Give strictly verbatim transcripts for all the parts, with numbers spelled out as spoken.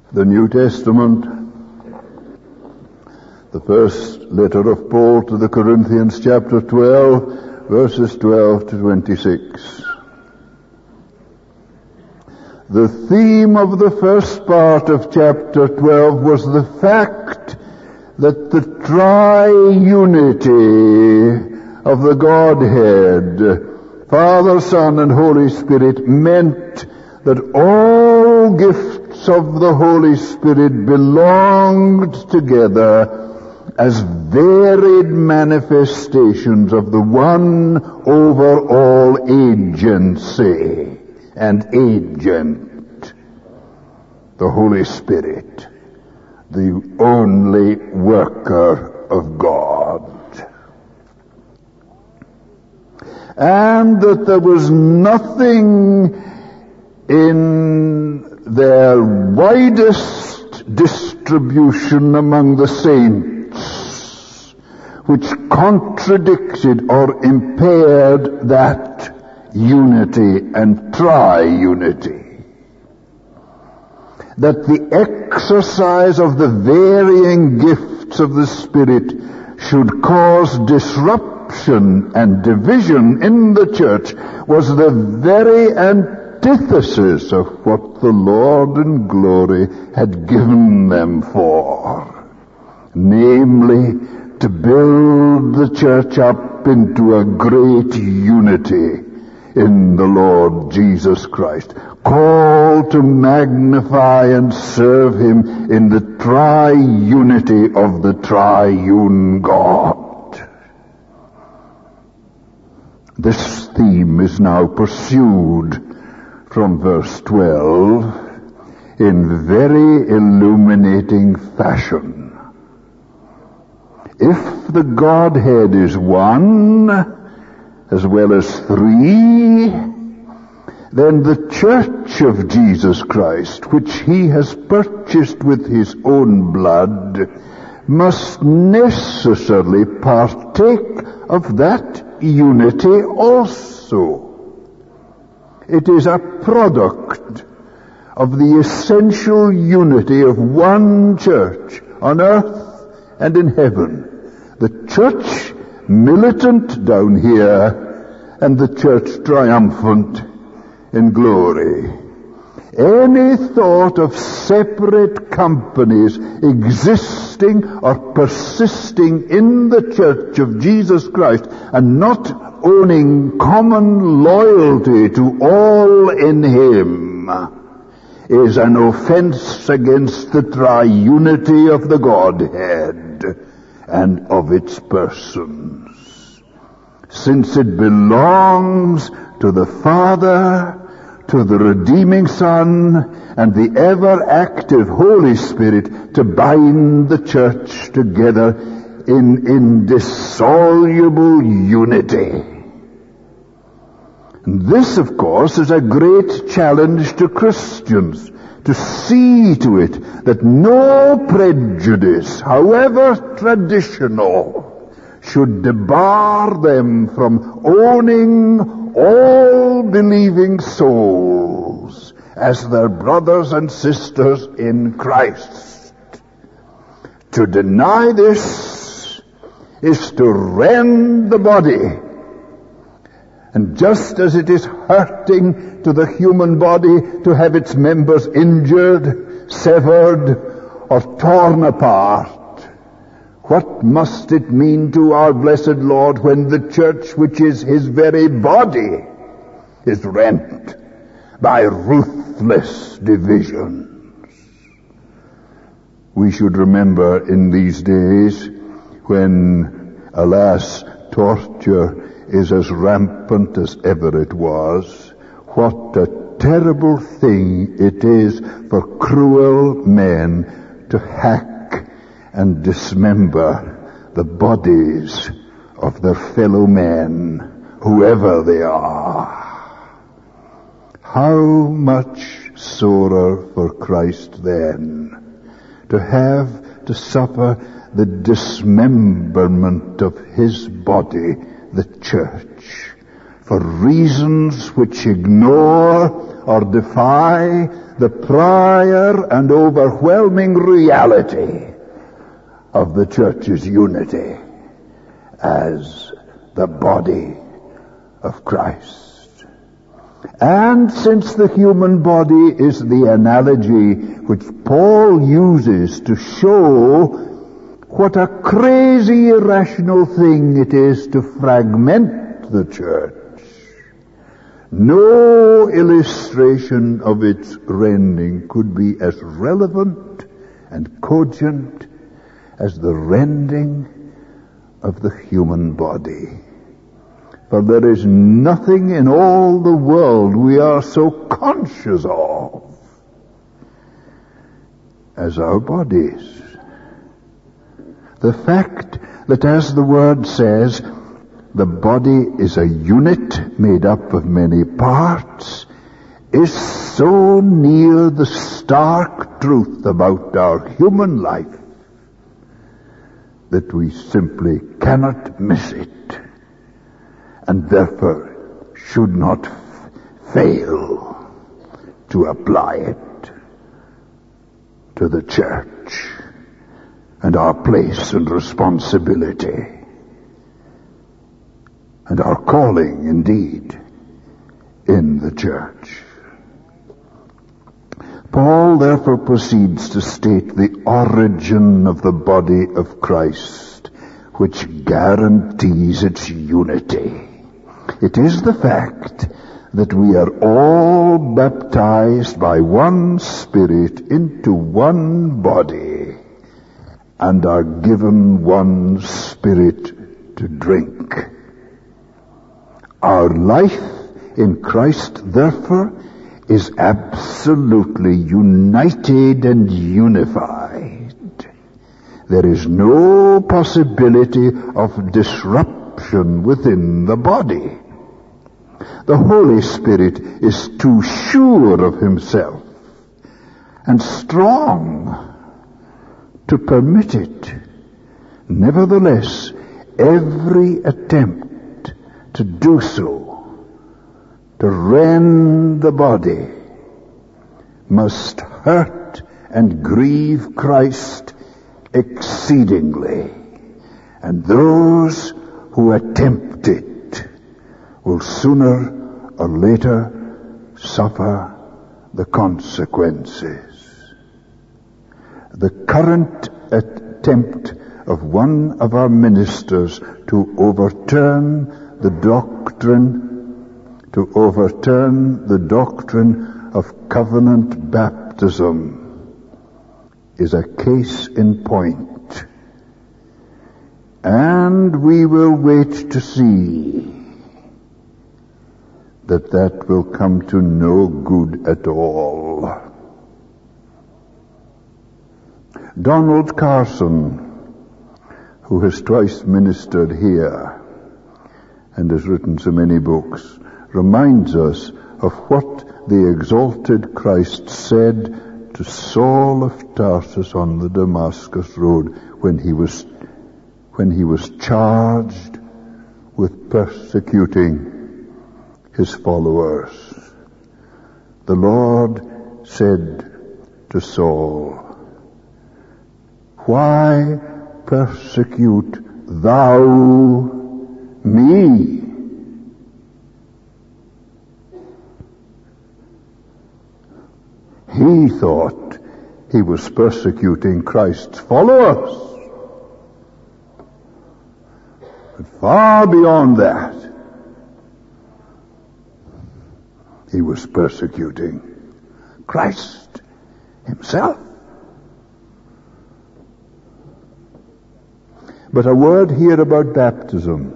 The New Testament, the first letter of Paul to the Corinthians, chapter twelve, verses twelve to twenty-six. The theme of the first part of chapter twelve was the fact that the triunity of the Godhead, Father, Son, and Holy Spirit, meant that all gifts of the Holy Spirit belonged together as varied manifestations of the one overall agency and agent, the Holy Spirit, the only worker of God. And that there was nothing in their widest distribution among the saints which contradicted or impaired that unity and triunity. That the exercise of the varying gifts of the Spirit should cause disruption and division in the church was the very antithesis of what the Lord in glory had given them for. Namely, to build the church up into a great unity in the Lord Jesus Christ, called to magnify and serve Him in the triunity of the triune God. This theme is now pursued from verse twelve in very illuminating fashion. If the Godhead is one, as well as three, then the church of Jesus Christ, which He has purchased with His own blood, must necessarily partake of that unity also. It is a product of the essential unity of one church on earth and in heaven. The church militant down here and the church triumphant in glory. Any thought of separate companies existing or persisting in the church of Jesus Christ and not owning common loyalty to all in Him is an offense against the triunity of the Godhead and of its persons, since it belongs to the Father, to the redeeming Son, and the ever-active Holy Spirit to bind the church together in indissoluble unity. And this, of course, is a great challenge to Christians, to see to it that no prejudice, however traditional, should debar them from owning all believing souls as their brothers and sisters in Christ. To deny this is to rend the body. And just as it is hurting to the human body to have its members injured, severed, or torn apart, what must it mean to our blessed Lord when the church, which is His very body, is rent by ruthless divisions? We should remember in these days when, alas, torture is as rampant as ever it was, what a terrible thing it is for cruel men to hack and dismember the bodies of their fellow men, whoever they are. How much sorer for Christ then to have to suffer the dismemberment of His body, the church, for reasons which ignore or defy the prior and overwhelming reality of the church's unity as the body of Christ. And since the human body is the analogy which Paul uses to show what a crazy, irrational thing it is to fragment the church, no illustration of its rending could be as relevant and cogent as the rending of the human body. For there is nothing in all the world we are so conscious of as our bodies. The fact that, as the word says, the body is a unit made up of many parts is so near the stark truth about our human life that we simply cannot miss it, and therefore should not f- fail to apply it to the church and our place and responsibility and our calling, indeed, in the church. Paul therefore proceeds to state the origin of the body of Christ, which guarantees its unity. It is the fact that we are all baptized by one Spirit into one body and are given one Spirit to drink. Our life in Christ, therefore, is absolutely united and unified. There is no possibility of disruption within the body. The Holy Spirit is too sure of himself and strong to permit it. Nevertheless, every attempt to do so, to rend the body, must hurt and grieve Christ exceedingly. And those who attempt it will sooner or later suffer the consequences. The current attempt of one of our ministers to overturn the doctrine, to overturn the doctrine of covenant baptism is a case in point. And we will wait to see that that will come to no good at all. Donald Carson, who has twice ministered here and has written so many books, reminds us of what the exalted Christ said to Saul of Tarsus on the Damascus road when he was when he was charged with persecuting his followers. The Lord said to Saul, "Why persecute thou me?" He thought he was persecuting Christ's followers. But far beyond that, he was persecuting Christ himself. But a word here about baptism.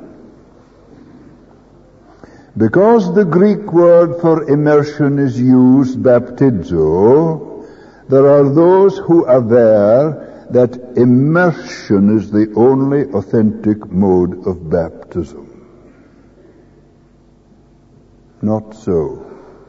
Because the Greek word for immersion is used, baptizo, there are those who aver that immersion is the only authentic mode of baptism. Not so.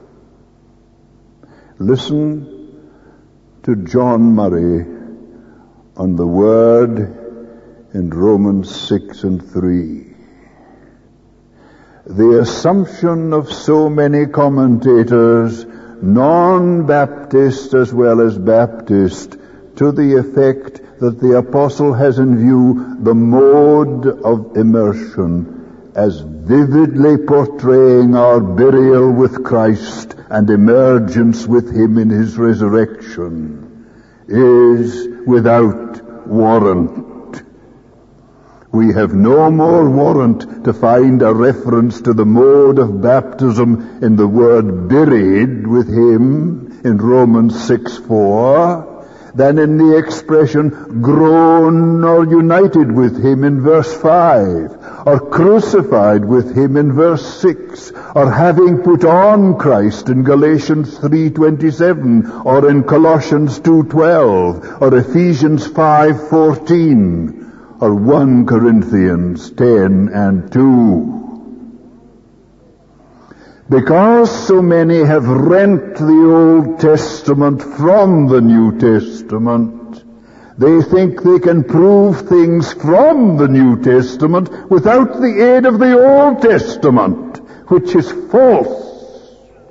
Listen to John Murray on the word in Romans six and three. the assumption of so many commentators, non-Baptist as well as Baptist, to the effect that the apostle has in view the mode of immersion as vividly portraying our burial with Christ and emergence with him in his resurrection, is without warrant. We have no more warrant to find a reference to the mode of baptism in the word buried with him in Romans six four than in the expression grown or united with him in verse five, or crucified with him in verse six, or having put on Christ in Galatians three twenty-seven, or in Colossians two twelve, or Ephesians five fourteen, or First Corinthians ten and two. Because so many have rent the Old Testament from the New Testament, they think they can prove things from the New Testament without the aid of the Old Testament, which is false.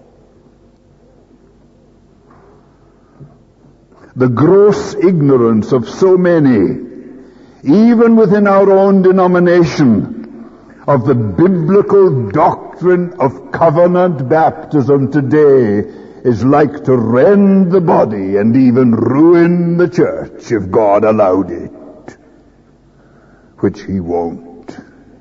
The gross ignorance of so many, even within our own denomination, of the biblical doctrine of covenant baptism today is like to rend the body and even ruin the church if God allowed it, which he won't.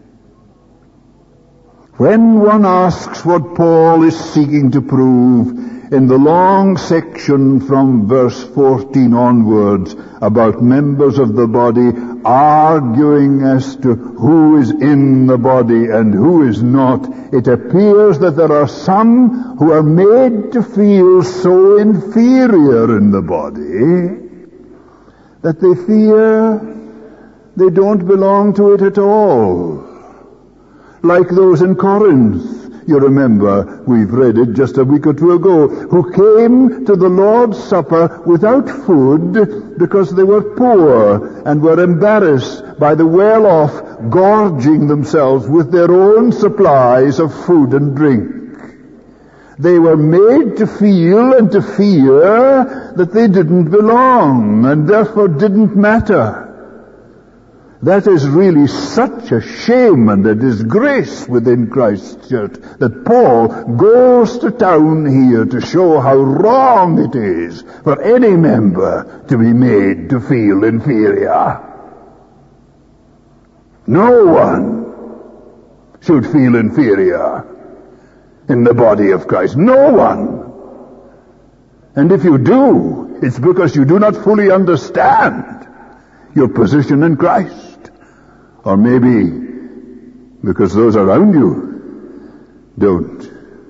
When one asks what Paul is seeking to prove in the long section from verse fourteen onwards about members of the body arguing as to who is in the body and who is not, it appears that there are some who are made to feel so inferior in the body that they fear they don't belong to it at all. Like those in Corinth. You remember, we've read it just a week or two ago, who came to the Lord's Supper without food because they were poor and were embarrassed by the well-off gorging themselves with their own supplies of food and drink. They were made to feel and to fear that they didn't belong and therefore didn't matter. That is really such a shame and a disgrace within Christ's church that Paul goes to town here to show how wrong it is for any member to be made to feel inferior. No one should feel inferior in the body of Christ. No one. And if you do, it's because you do not fully understand your position in Christ. Or maybe because those around you don't.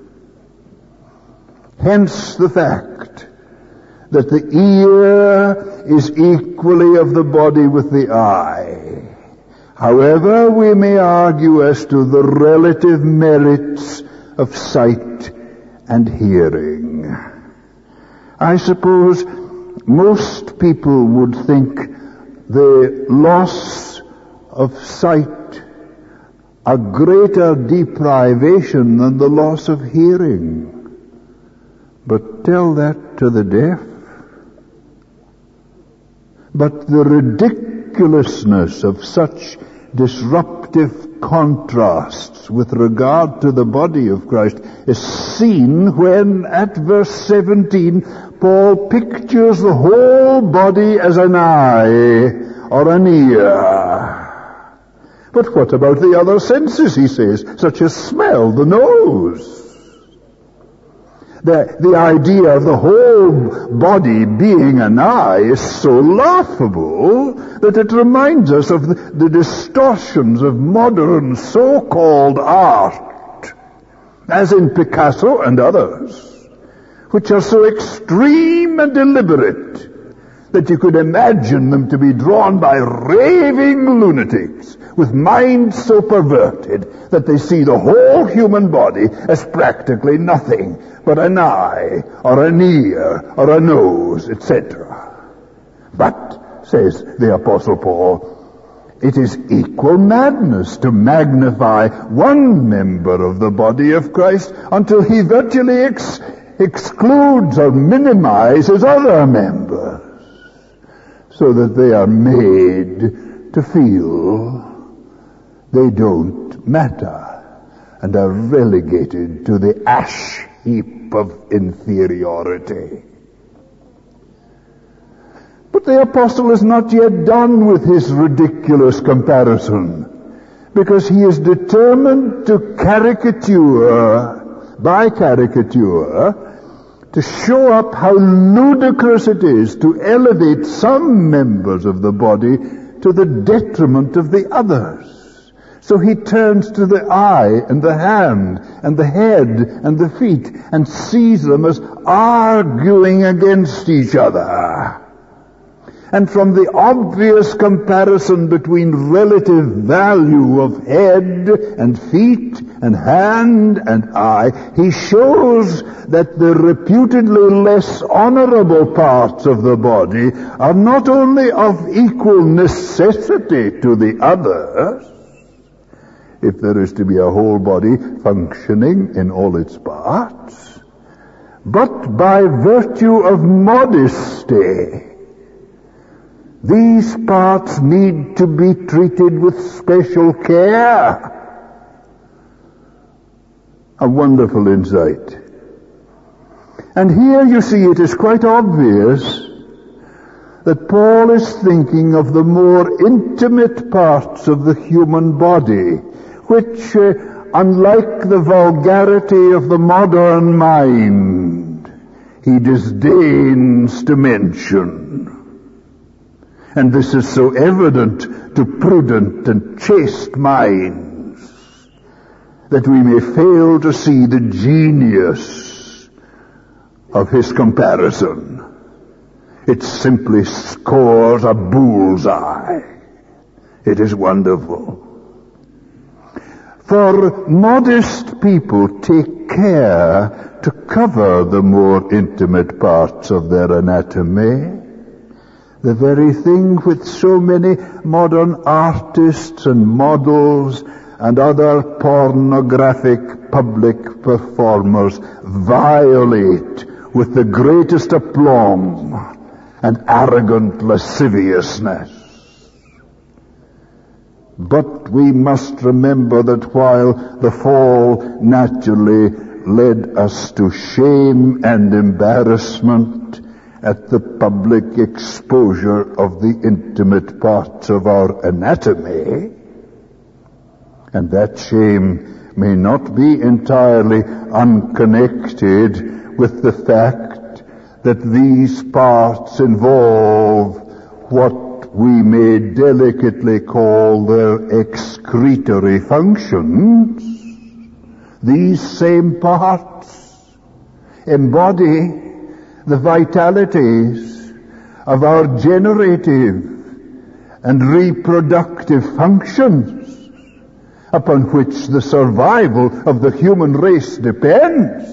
Hence the fact that the ear is equally of the body with the eye. However, we may argue as to the relative merits of sight and hearing. I suppose most people would think the loss of sight a greater deprivation than the loss of hearing. But tell that to the deaf. But the ridiculousness of such disruptive contrasts with regard to the body of Christ is seen when at verse seventeen Paul pictures the whole body as an eye or an ear. But what about the other senses, he says, such as smell, the nose? The, the idea of the whole body being an eye is so laughable that it reminds us of the, the distortions of modern so-called art, as in Picasso and others, which are so extreme and deliberate that you could imagine them to be drawn by raving lunatics with minds so perverted that they see the whole human body as practically nothing but an eye or an ear or a nose, et cetera. But, says the Apostle Paul, It is equal madness to magnify one member of the body of Christ until he virtually ex- excludes or minimizes other members, so that they are made to feel they don't matter and are relegated to the ash heap of inferiority. But the apostle is not yet done with his ridiculous comparison, because he is determined to caricature, by caricature, to show up how ludicrous it is to elevate some members of the body to the detriment of the others. So he turns to the eye and the hand and the head and the feet and sees them as arguing against each other. And from the obvious comparison between relative value of head and feet and hand and eye, he shows that the reputedly less honorable parts of the body are not only of equal necessity to the others, if there is to be a whole body functioning in all its parts, but by virtue of modesty, these parts need to be treated with special care. A wonderful insight. And here you see it is quite obvious that Paul is thinking of the more intimate parts of the human body, which, uh, unlike the vulgarity of the modern mind, he disdains to mention. And this is so evident to prudent and chaste minds that we may fail to see the genius of his comparison. It simply scores a bullseye. It is wonderful. For modest people take care to cover the more intimate parts of their anatomy, the very thing which so many modern artists and models and other pornographic public performers violate with the greatest aplomb and arrogant lasciviousness. But we must remember that while the fall naturally led us to shame and embarrassment at the public exposure of the intimate parts of our anatomy, and that shame may not be entirely unconnected with the fact that these parts involve what we may delicately call their excretory functions. These same parts embody the vitalities of our generative and reproductive functions upon which the survival of the human race depends.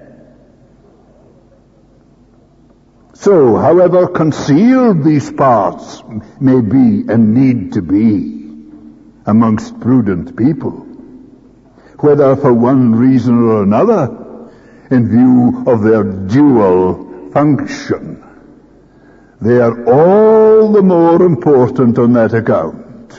So, however concealed these parts may be and need to be amongst prudent people, whether for one reason or another, in view of their dual function, they are all the more important on that account.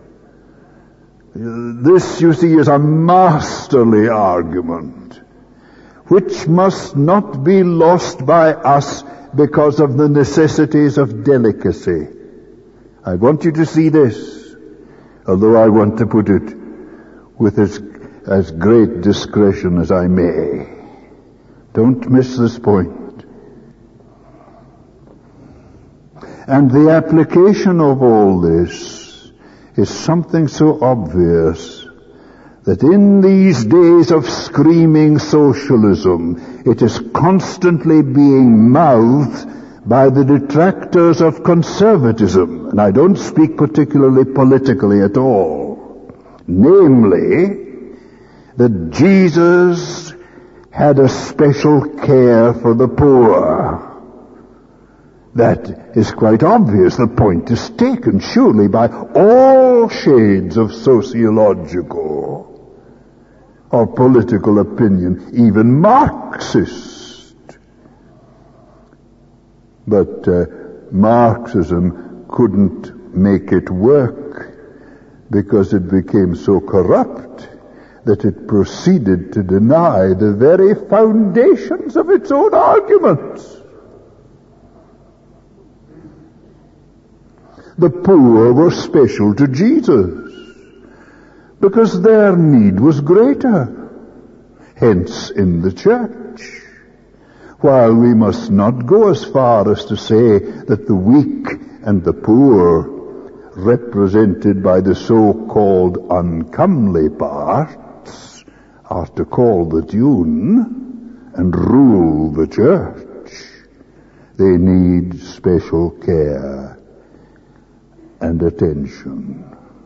This, you see, is a masterly argument, which must not be lost by us because of the necessities of delicacy. I want you to see this, although I want to put it with as, as great discretion as I may. Don't miss this point. And the application of all this is something so obvious that in these days of screaming socialism, it is constantly being mouthed by the detractors of conservatism, and I don't speak particularly politically at all. Namely, that Jesus had a special care for the poor, That is quite obvious. The point is taken, surely, by all shades of sociological or political opinion, even Marxist. But uh, Marxism couldn't make it work because it became so corrupt that it proceeded to deny the very foundations of its own arguments. The poor were special to Jesus because their need was greater. Hence, in the church, while we must not go as far as to say that the weak and the poor, represented by the so-called uncomely parts, are to call the tune and rule the church, they need special care and attention.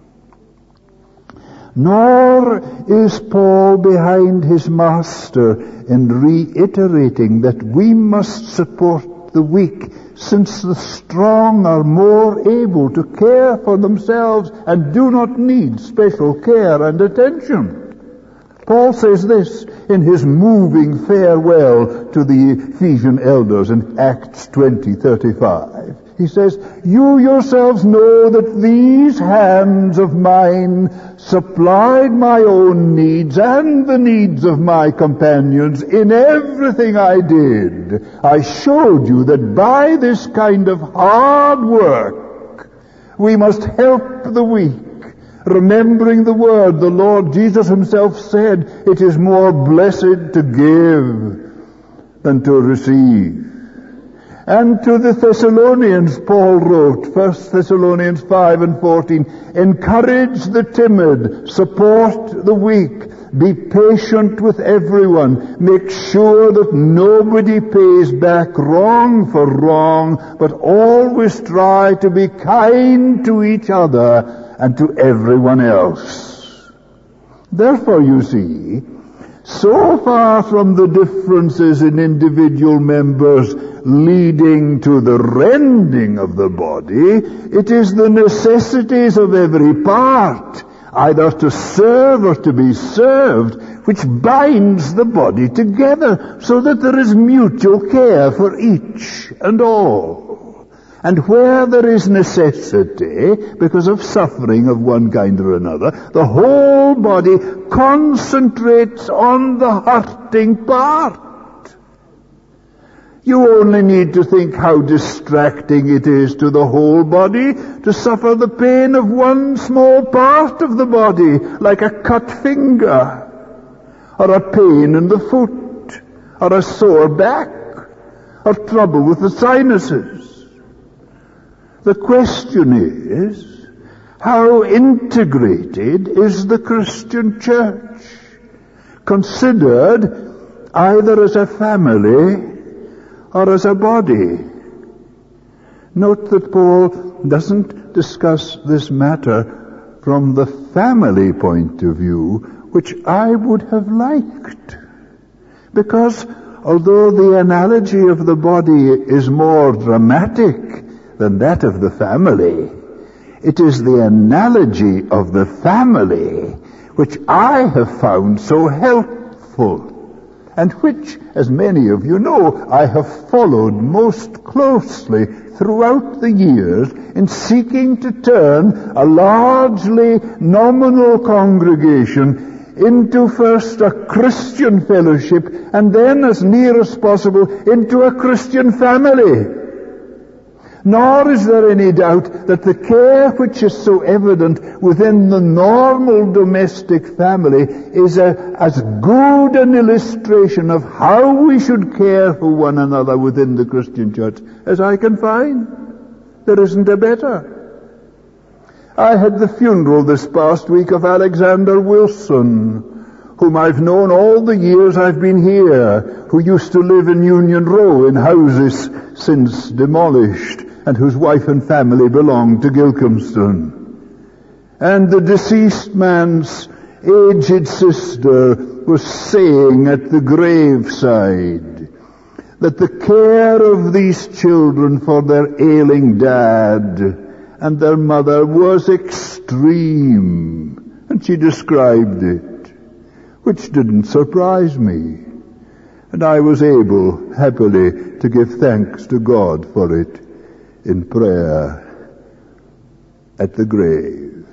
Nor is Paul behind his master in reiterating that we must support the weak, since the strong are more able to care for themselves and do not need special care and attention. Paul says this in his moving farewell to the Ephesian elders in Acts twenty thirty-five. He says, "You yourselves know that these hands of mine supplied my own needs and the needs of my companions in everything I did. I showed you that by this kind of hard work we must help the weak, remembering the word the Lord Jesus himself said, it is more blessed to give than to receive." And to the Thessalonians, Paul wrote, First Thessalonians five and fourteen, "Encourage the timid, support the weak, be patient with everyone, make sure that nobody pays back wrong for wrong, but always try to be kind to each other and to everyone else." Therefore, you see, so far from the differences in individual members leading to the rending of the body, it is the necessities of every part, either to serve or to be served, which binds the body together so that there is mutual care for each and all. And where there is necessity, because of suffering of one kind or another, the whole body concentrates on the hurting part. You only need to think how distracting it is to the whole body to suffer the pain of one small part of the body, like a cut finger, or a pain in the foot, or a sore back, or trouble with the sinuses. The question is, how integrated is the Christian church, considered either as a family or as a body? Note that Paul doesn't discuss this matter from the family point of view, which I would have liked. Because although the analogy of the body is more dramatic than that of the family, it is the analogy of the family which I have found so helpful, and which, as many of you know, I have followed most closely throughout the years in seeking to turn a largely nominal congregation into first a Christian fellowship and then, as near as possible, into a Christian family. Nor is there any doubt that the care which is so evident within the normal domestic family is a, as good an illustration of how we should care for one another within the Christian church as I can find. There isn't a better. I had the funeral this past week of Alexander Wilson, whom I've known all the years I've been here, who used to live in Union Row in houses since demolished, and whose wife and family belonged to Gilcomston. And the deceased man's aged sister was saying at the graveside that the care of these children for their ailing dad and their mother was extreme, and she described it, which didn't surprise me. And I was able, happily, to give thanks to God for it in prayer at the grave.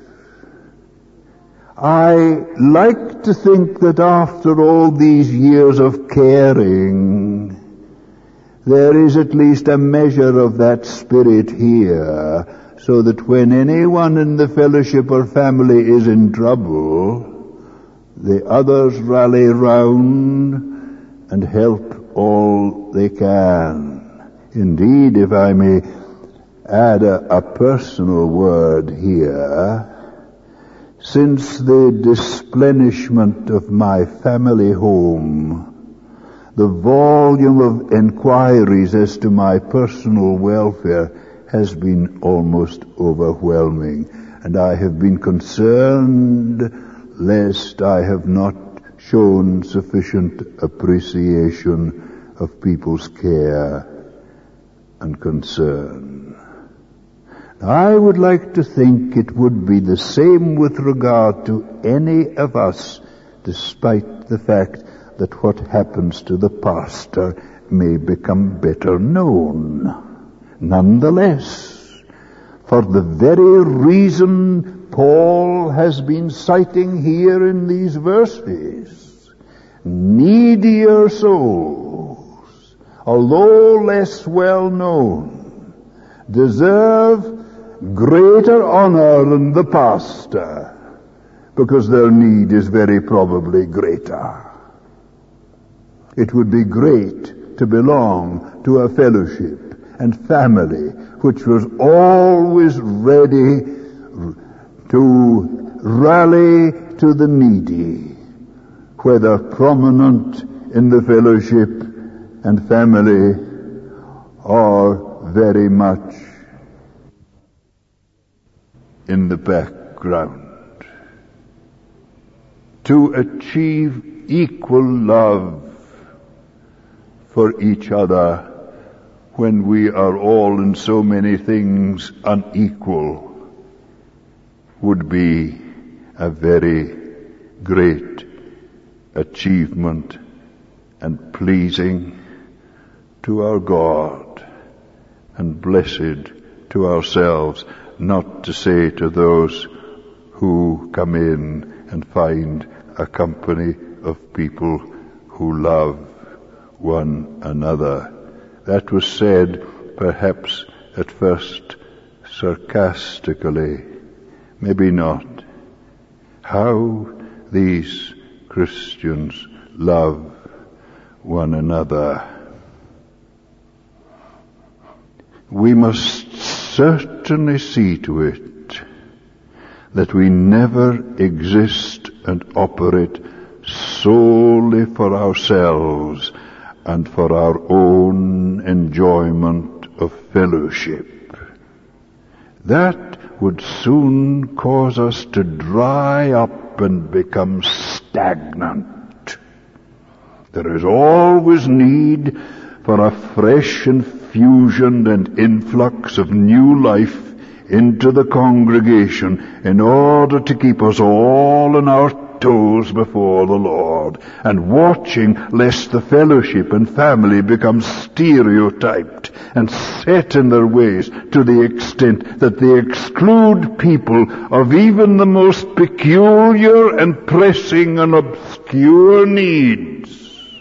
I like to think that after all these years of caring, there is at least a measure of that spirit here, so that when anyone in the fellowship or family is in trouble, the others rally round and help all they can. Indeed, if I may add a, a personal word here, since the displenishment of my family home, the volume of inquiries as to my personal welfare has been almost overwhelming, and I have been concerned lest I have not shown sufficient appreciation of people's care and concern. I would like to think it would be the same with regard to any of us, despite the fact that what happens to the pastor may become better known. Nonetheless, for the very reason Paul has been citing here in these verses, needier souls, although less well known, deserve greater honor than the pastor, because their need is very probably greater. It would be great to belong to a fellowship and family which was always ready to rally to the needy, whether prominent in the fellowship and family or very much in the background. To achieve equal love for each other when we are all in so many things unequal would be a very great achievement and pleasing to our God and blessed to ourselves, not to say to those who come in and find a company of people who love one another. That was said, perhaps at first sarcastically, maybe not. How these Christians love one another. We must certainly see to it that we never exist and operate solely for ourselves and for our own enjoyment of fellowship. That would soon cause us to dry up and become stagnant. There is always need for a fresh infusion and influx of new life into the congregation in order to keep us all on our toes before the Lord, and watching lest the fellowship and family become stereotyped and set in their ways to the extent that they exclude people of even the most peculiar and pressing and obscure needs.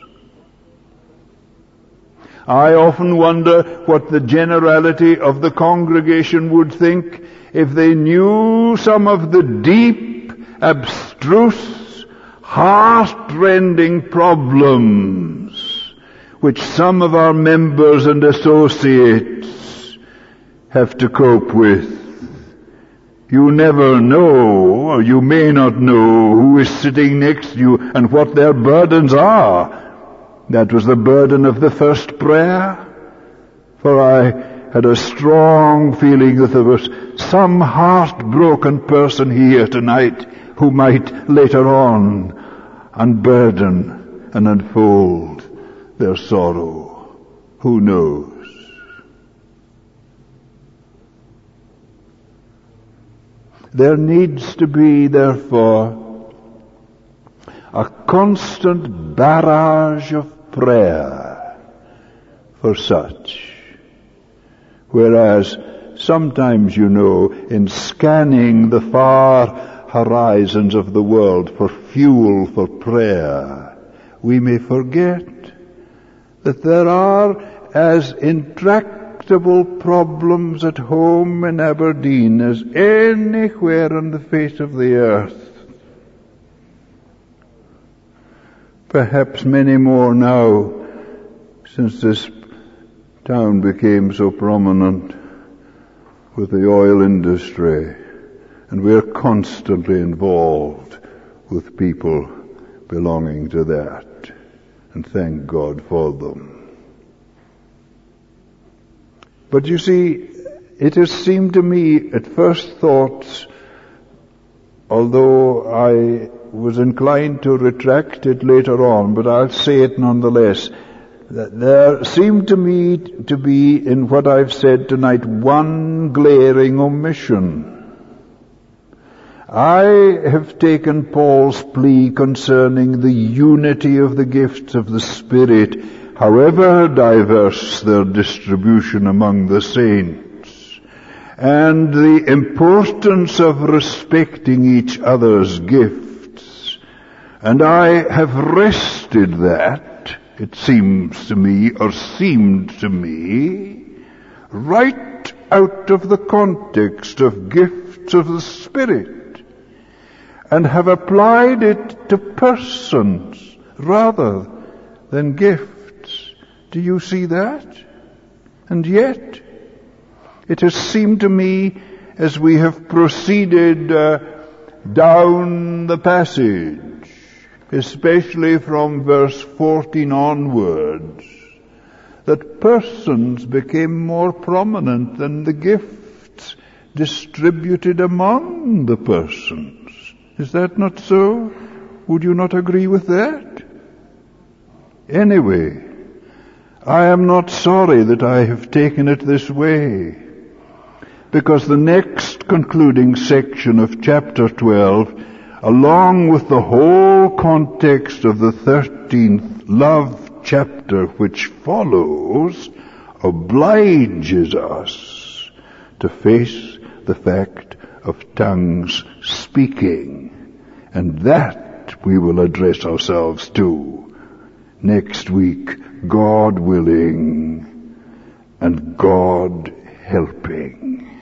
I often wonder what the generality of the congregation would think if they knew some of the deep, abstruse, heart-rending problems which some of our members and associates have to cope with. You never know, or you may not know, who is sitting next to you and what their burdens are. That was the burden of the first prayer. For I had a strong feeling that there was some heartbroken person here tonight who might later on unburden and unfold their sorrow Who knows? There needs to be, therefore, a constant barrage of prayer for such. Whereas sometimes, you know, in scanning the far horizons of the world for fuel for prayer, we may forget that there are as intractable problems at home in Aberdeen as anywhere on the face of the earth. Perhaps many more now, since this town became so prominent with the oil industry, and we're constantly involved with people belonging to that, and thank God for them. But you see, it has seemed to me at first thoughts, although I was inclined to retract it later on, but I'll say it nonetheless, that there seemed to me to be in what I've said tonight one glaring omission. I have taken Paul's plea concerning the unity of the gifts of the Spirit, however diverse their distribution among the saints, and the importance of respecting each other's gifts. And I have wrested that, it seems to me, or seemed to me, right out of the context of gifts of the Spirit, and have applied it to persons rather than gifts. Do you see that? And yet, it has seemed to me, as we have proceeded uh, down the passage, especially from verse fourteen onwards, that persons became more prominent than the gifts distributed among the persons. Is that not so? Would you not agree with that? Anyway, I am not sorry that I have taken it this way, because the next concluding section of chapter twelve, along with the whole context of the thirteenth love chapter which follows, obliges us to face the fact of tongues speaking. And that we will address ourselves to next week, God willing and God helping.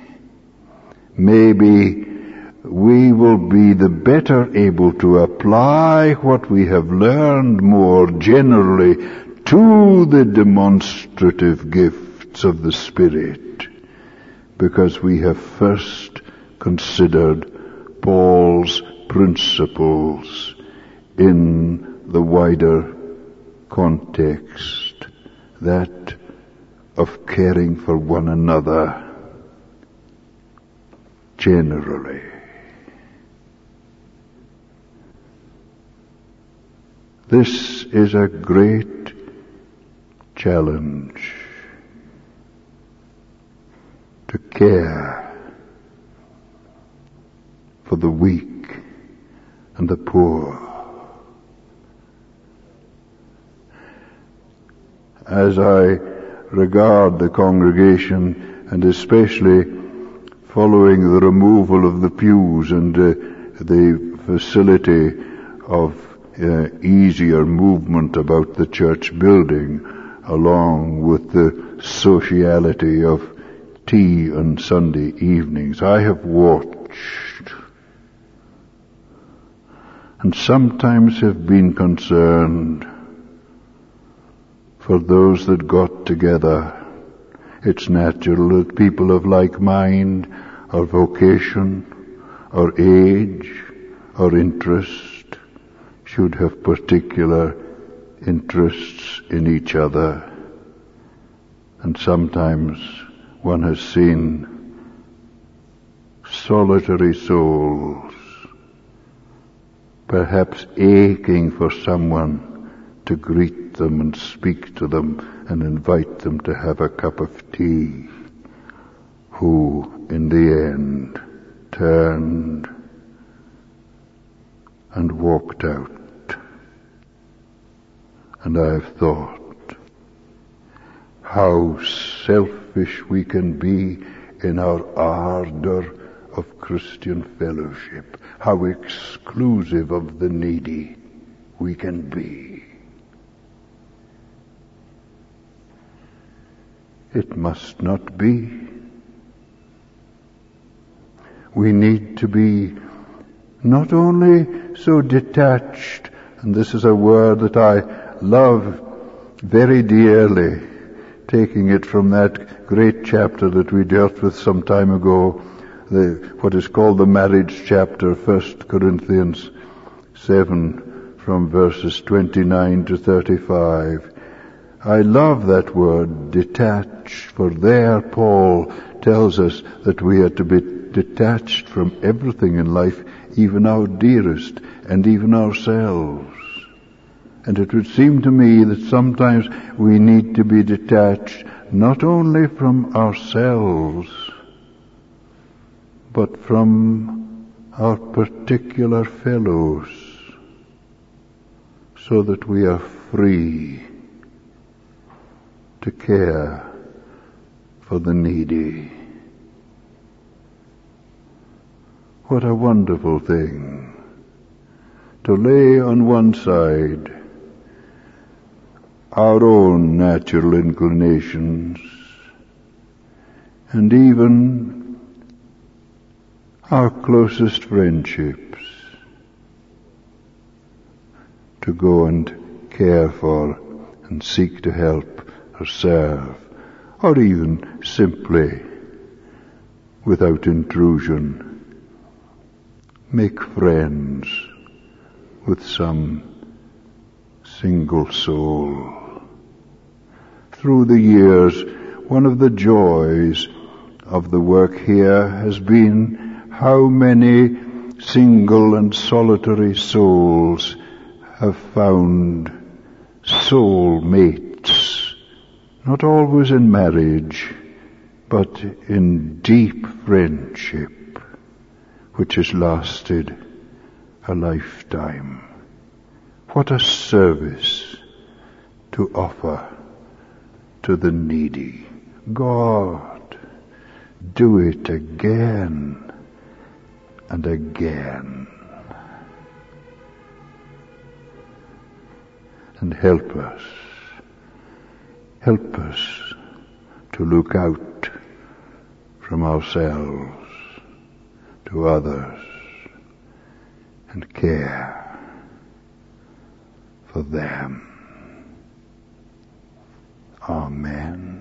Maybe we will be the better able to apply what we have learned more generally to the demonstrative gifts of the Spirit, because we have first considered Paul's principles in the wider context, that of caring for one another generally. This is a great challenge, to care for the weak and the poor. As I regard the congregation, and especially following the removal of the pews and uh, the facility of uh, easier movement about the church building, along with the sociality of tea on Sunday evenings, I have watched and sometimes have been concerned for those that got together. It's natural that people of like mind, or vocation, or age, or interest should have particular interests in each other. And sometimes one has seen solitary souls, perhaps aching for someone to greet them and speak to them and invite them to have a cup of tea, who in the end turned and walked out. And I've thought how selfish we can be in our ardor of Christian fellowship, how exclusive of the needy we can be. It must not be. We need to be not only so detached, and this is a word that I love very dearly, taking it from that great chapter that we dealt with some time ago, the, what is called the marriage chapter, First Corinthians seven, from verses twenty-nine to thirty-five. I love that word, detached, for there Paul tells us that we are to be detached from everything in life, even our dearest, and even ourselves. And it would seem to me that sometimes we need to be detached not only from ourselves, but from our particular fellows, so that we are free to care for the needy. What a wonderful thing to lay on one side our own natural inclinations and even our closest friendships, to go and care for and seek to help or serve, or even simply, without intrusion, make friends with some single soul. Through the years, one of the joys of the work here has been how many single and solitary souls have found soul mates, not always in marriage, but in deep friendship, which has lasted a lifetime. What a service to offer to the needy. God, do it again and again. And help us, help us to look out from ourselves to others and care for them. Amen.